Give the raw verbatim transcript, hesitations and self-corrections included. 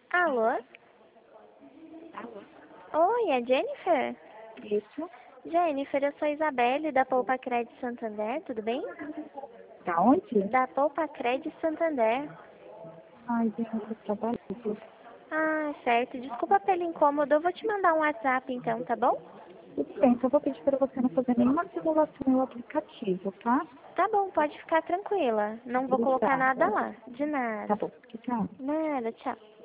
Alô? Alô? Oi, é Jennifer? Isso. Jennifer, eu sou Isabelle, da Poupa Crédito Santander, tudo bem? Da onde? Da Poupa Crédito Santander. Ai, gente, eu trabalho. Ah, certo. Desculpa pelo incômodo, eu vou te mandar um WhatsApp então, tá bom? Tudo bem, só vou pedir para você não fazer nenhuma simulação no aplicativo, tá? Tá bom, pode ficar tranquila. Não vou colocar nada Obrigada. lá. De Tá nada. bom, tchau. Nada, tchau.